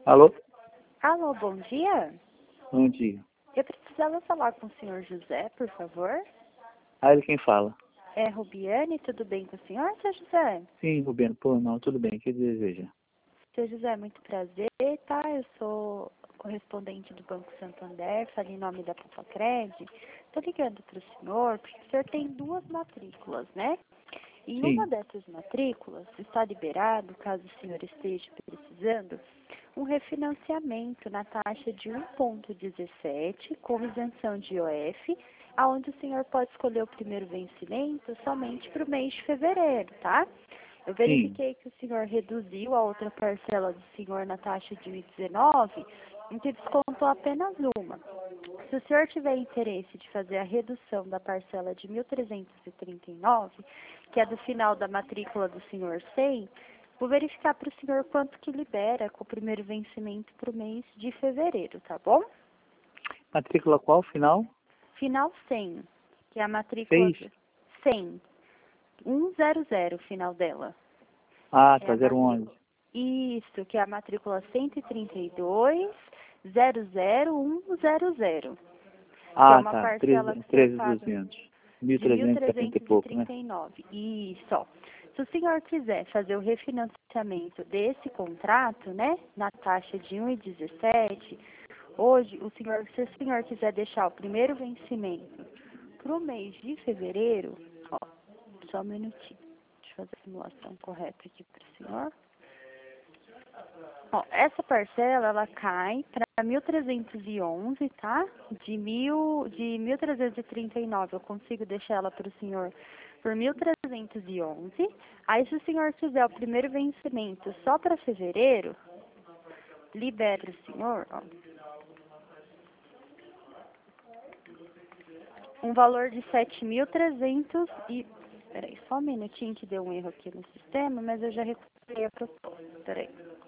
Alô? Alô, bom dia. Bom dia. Eu precisava falar com o senhor José, por favor. Ele quem fala? É Rubiane, tudo bem com o senhor, seu José? Sim, Rubiano. Pô, não, tudo bem. O que deseja? Seu José, muito prazer, tá? Eu sou correspondente do Banco Santander, falo em nome da Papacred. Estou ligando para o senhor, porque o senhor tem duas matrículas, né? Em uma Sim, dessas matrículas, está liberado, caso o senhor esteja precisando, um refinanciamento na taxa de 1,17 com isenção de IOF, aonde o senhor pode escolher o primeiro vencimento somente para o mês de fevereiro, tá? Eu sim, verifiquei que o senhor reduziu a outra parcela do senhor na taxa de 1,19, em que descontou apenas uma. Se o senhor tiver interesse de fazer a redução da parcela de 1.339, que é do final da matrícula do senhor 100, vou verificar para o senhor quanto que libera com o primeiro vencimento para o mês de fevereiro, tá bom? matrícula qual, final? Final 100, que é a matrícula 6? do 100, 100, o final dela. Ah, É tá, a matrícula. 011. Isso, que é a matrícula 132.00100, que é Ah, uma tá, parcela que o senhor paga 13.200. de 1.370 e pouco, né? 1.339. Isso, ó. Se o senhor quiser fazer o refinanciamento desse contrato, né, na taxa de 1,17, hoje, se o senhor quiser deixar o primeiro vencimento para o mês de fevereiro, ó, só um minutinho, deixa eu fazer a simulação correta aqui para o senhor. Ó, essa parcela, ela cai para 1.311, tá? De 1.339, eu consigo deixar ela para o senhor por 1.311. Aí, se o senhor quiser o primeiro vencimento só para fevereiro, libera o senhor, ó, um valor de 7.300 e... Peraí, só um minutinho que deu um erro aqui no sistema, mas eu já recuperei a proposta. Peraí.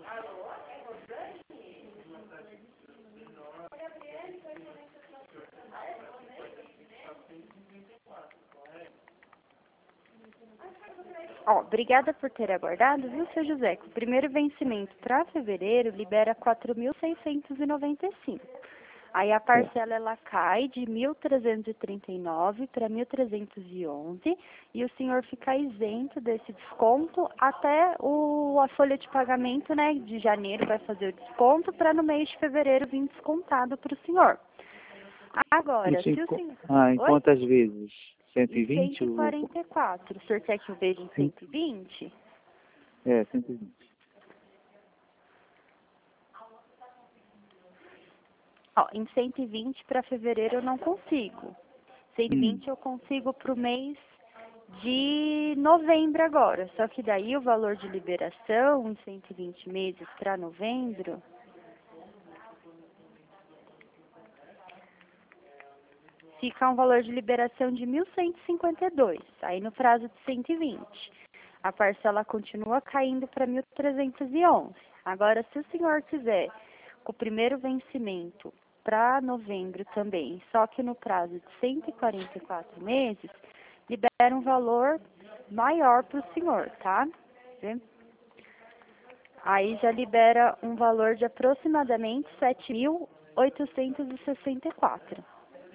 Ó, obrigada por ter aguardado, viu, seu José? O primeiro vencimento para fevereiro libera 4.695. Aí a É. parcela ela cai de 1.339 para 1.311 e o senhor fica isento desse desconto até a folha de pagamento, né, de janeiro vai fazer o desconto para no mês de fevereiro vir descontado para o senhor. Agora, Isso se o senhor... em Oi? quantas vezes? Em 120 ou... 144. O senhor quer que eu veja em 120? É, 120. Ó, em 120 para fevereiro eu não consigo. Hum, 120 eu consigo para o mês de novembro agora. Só que daí o valor de liberação em 120 meses para novembro fica um valor de liberação de 1.152. Aí no prazo de 120. A parcela continua caindo para 1.311. Agora, se o senhor quiser com o primeiro vencimento para novembro também, só que no prazo de 144 meses, libera um valor maior para o senhor, tá? Aí já libera um valor de aproximadamente 7.864.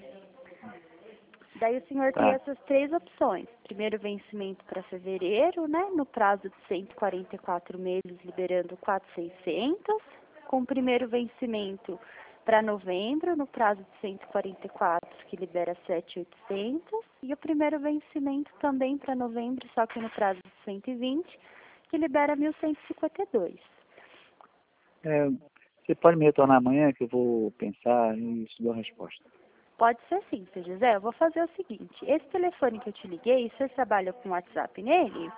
Daí o senhor tem tá. essas três opções. Primeiro vencimento para fevereiro, né? No prazo de 144 meses, liberando 4.600. Com o primeiro vencimento para novembro, no prazo de 144, que libera 7.800. E o primeiro vencimento também para novembro, só que no prazo de 120, que libera 1.152. É, você pode me retornar amanhã que eu vou pensar e te dou a resposta. Pode ser sim, seu José. Eu vou fazer o seguinte. Esse telefone que eu te liguei, você trabalha com WhatsApp nele?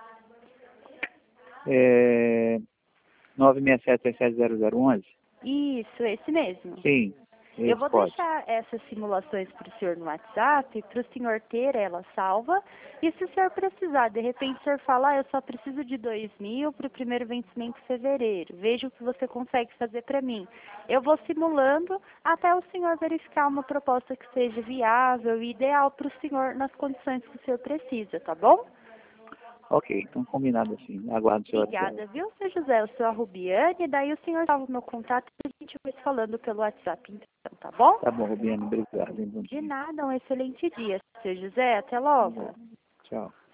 É, 967-70011? Isso, esse mesmo. Sim, Eu esse vou pode. deixar essas simulações para o senhor no WhatsApp, para o senhor ter ela salva. E se o senhor precisar, de repente o senhor falar, eu só preciso de 2.000 para o primeiro vencimento em fevereiro. Veja o que você consegue fazer para mim. Eu vou simulando até o senhor verificar uma proposta que seja viável e ideal para o senhor nas condições que o senhor precisa, tá bom? Ok, então combinado assim. Aguardo o seu WhatsApp. Obrigada, viu, seu José? Eu sou a Rubiane, daí o senhor salva o meu contato e a gente vai se falando pelo WhatsApp, então, tá bom? Tá bom, Rubiane, obrigado. Bom De dia. nada, um excelente dia, seu José. Até logo. Tchau.